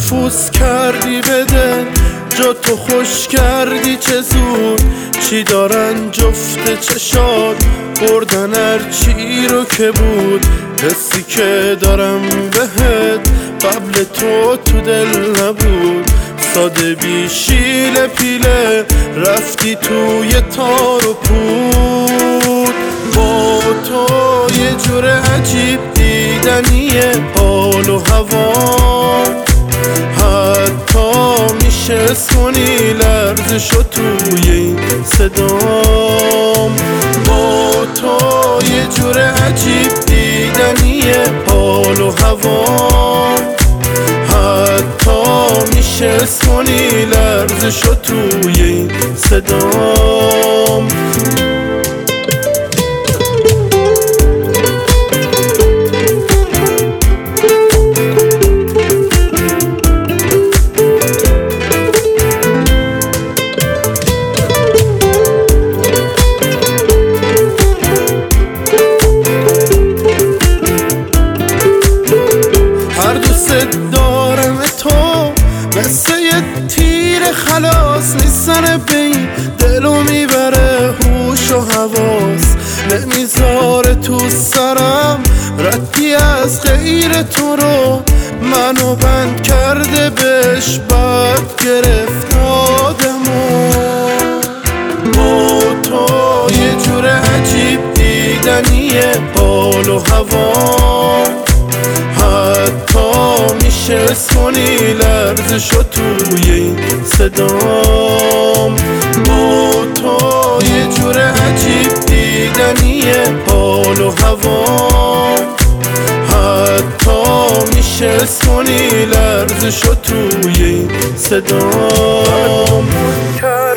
نفوذ کردی بده جا تو خوش کردی چه زود چی دارن جفت چشات بردن هرچی رو که بود حسی که دارم بهت قبل تو دل نبود ساده بی شیله پیله رفتی توی تار و پود با تو یه جور عجیب دیدنیه حال و هوا حتی میشه اسمونی لرزشو توی این صدام با تو یه جور عجیب دیدنیه حال و هوا حتی میشه اسمونی لرزشو توی این صدام دارم تو مثل یه تیر خلاص نیستن بین دلو میبره هوش و حواس نمیذاره تو سرم ردی از غیر تو رو منو بند کرده بهش بد گرفت آدمو با تو یه جور عجیب دیدنیه حال و هوا حتی میشه اسمونی لرزشو توی این صدام با تو یه جور عجیب دیدنیه حال و هوا حتی میشه اسمونی لرزشو توی این صدام